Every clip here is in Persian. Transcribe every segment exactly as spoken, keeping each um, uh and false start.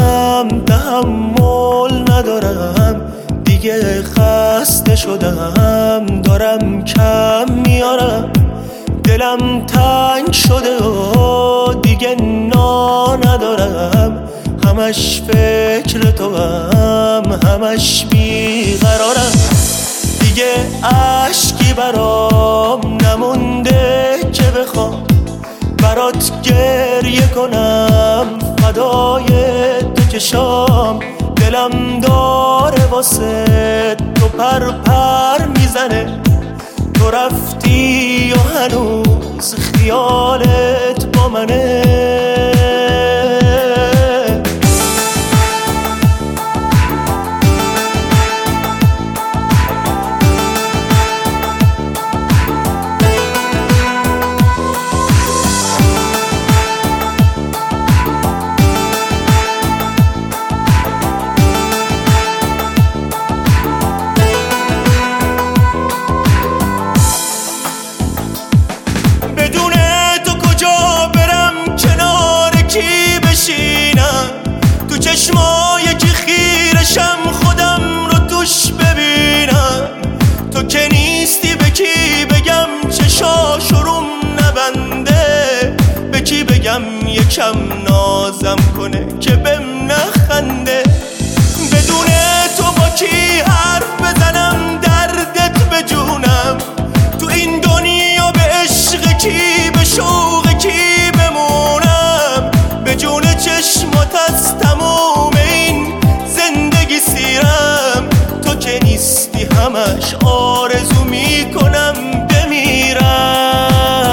میکنم، تحمل ندارم دیگه، خسته شدم دارم کم میارم، دلم تنگ شده و دیگه نا ندارم، همش فکر تو هم همش بیقرارم، دیگه اشکی برام نمونده که بخوام برات گریه کنم، فدای تو چشام، دلم داره واسه تو پر پر میزنه، تو رفتی و هنوز خیالت با منه. تو چشمای که خیرشم خودم رو توش ببینم، تو که نیستی به کی بگم چشاش روم نبنده، به کی بگم یکم نازم کنه که بهم نخنده، بدون تو با کی حرف بزنم دردت به جونم، تو این دنیا به عشق کی به شوق کی بمونم، به جون چشمات از تموم این زندگی سیرم، تو که نیستی همش آرزو میکنم بمیرم،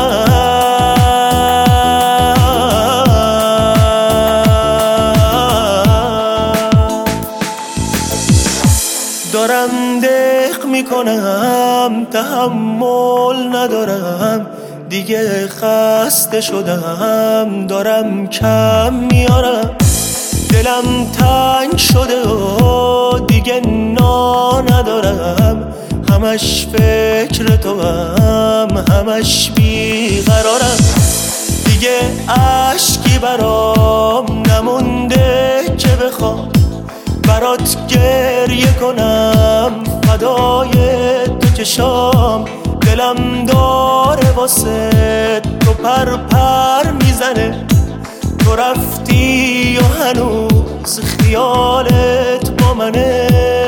دارم دق میکنم، تحمل ندارم دیگه، خسته شدم دارم کم میارم، دلم تنگ شده و دیگه نا ندارم، همش فکر تو هم همش بیقرارم، دیگه اشکی برام نمونده که بخوام برات گریه کنم، فدای تو چشام، دلم داره واسه تو پر پر میزنه، تو رفتی و هنوز خیالت با منه.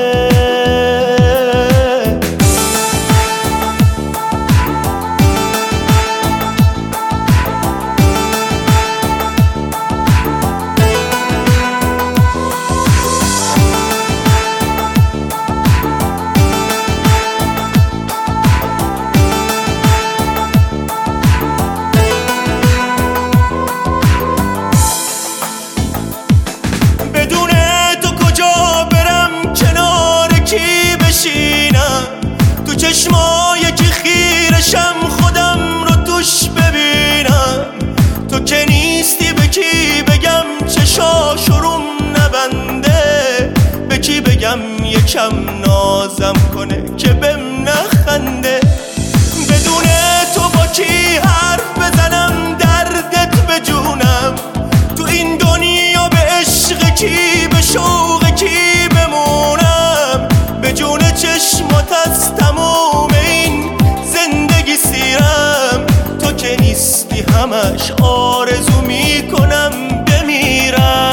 تو چشمای که خیرشم خودم رو توش ببینم، تو که نیستی به کی بگم چشاش روم نبنده، به کی بگم یکم نازم کنه که بهم نخنده، بدون تو با کی حرف بزنم دردت به جونم، تو این دنیا به عشق کی به شوق کی بمونم، به جون چشمات از تموم این زندگی سیرم، تو که نیستی همش آرزو میکنم بمیرم.